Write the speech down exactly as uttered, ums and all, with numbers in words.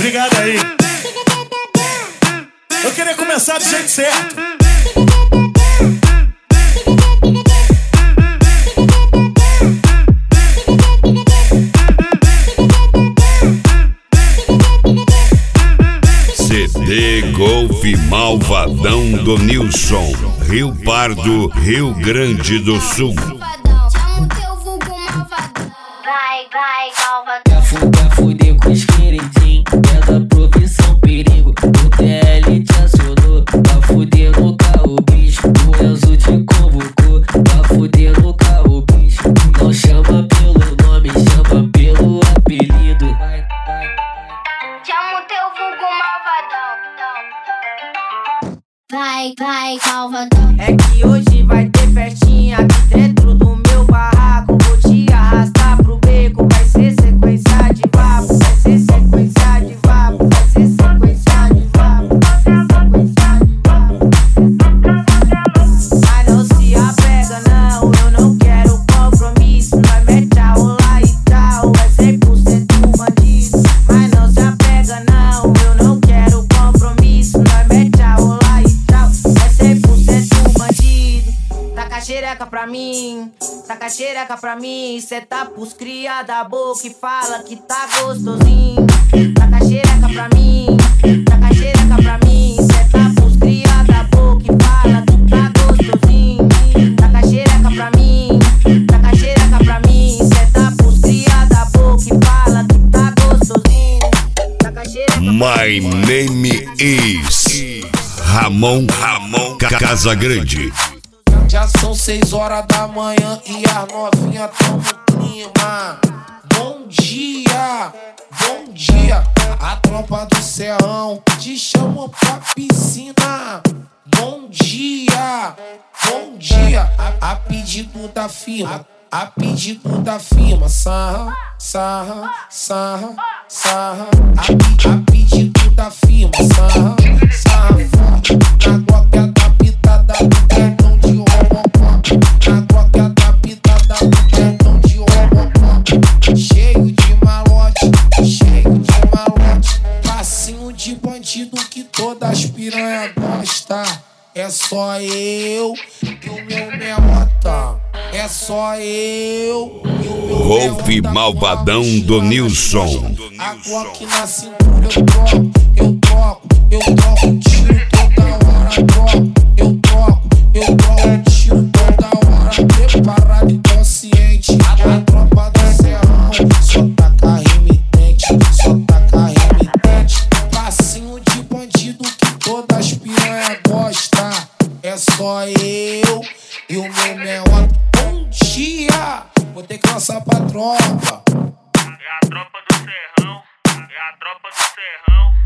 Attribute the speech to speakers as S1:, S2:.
S1: Obrigado aí. Eu queria começar do jeito certo.
S2: C D Golf Malvadão do Nilson, Rio Pardo, Rio Grande do Sul.
S3: Chama o teu vulgo malvadão. Vai, vai, malvadão.
S4: Pra fuder, fuder com os queridinhos, é da profissão perigo. O T L te acionou, pra fuder no carro, bicho. O Enzo te convocou, pra fuder no carro, bicho. Não chama pelo nome, chama pelo apelido. Vai, vai, vai.
S3: Chama o teu vulgo malvadão. Vai, vai, malvadão.
S5: É que hoje vai ter festinha aqui dentro do meu barraco. Vou te arrastar pro beco, vai ser sequência de vapo. Vai ser sequência de vapo, vai ser sequência de vapo, vai ser sequência de vapo. Mas não se apega não, eu não quero compromisso. Nós mete a rolar e tal, é cem por cento bandido. Mas não se apega não, eu não quero compromisso. Nós mete a rolar e tal, é cem por cento bandido. Taca a xereca pra mim, taca a xereca pra mim. Cê tá pros cria da boca e fala que tá gostosinho. Taca a xereca pra mim, taca a xereca pra mim. Cê tá pros cria da boca e fala que tá gostosinho. Taca a xereca pra mim, taca a xereca pra mim. Cê tá pros cria da boca e fala que tá gostosinho. Taca a xereca pra mim.
S2: My name is Ramon Ramon Casa Grande.
S6: Já são seis horas da manhã e as novinhas tão no clima. Bom dia, bom dia. A tropa do Serrão te chama pra piscina. Bom dia, bom dia. A, a pedido da firma, a pedido da firma. Sarra, sarra, sarra, sarra. A, a pedido da firma. Sarra, sarra, forte. Na gloca da pitada do cartão de Robocop. Na gloca da pitada do cartão de Robocop. Cheio de malote, cheio de malote. Passinho de bandido que todas piranha gosta. É só eu e o meu memota. É só eu e o meu
S2: Golf
S6: memota.
S2: Malvadão do Nilson.
S6: A Glock na cintura eu troco, eu troco, eu troco tiro toda hora. Troco, eu troco, eu troco tiro toda hora. Preparado e consciente, a tropa do Serrão. Só taca remitente, só taca remitente. Passinho de bandido que todas piranha gosta. É só eu e o meu melhor. Bom dia, vou ter que lançar pra tropa.
S7: É a tropa do Serrão, é a tropa do Serrão.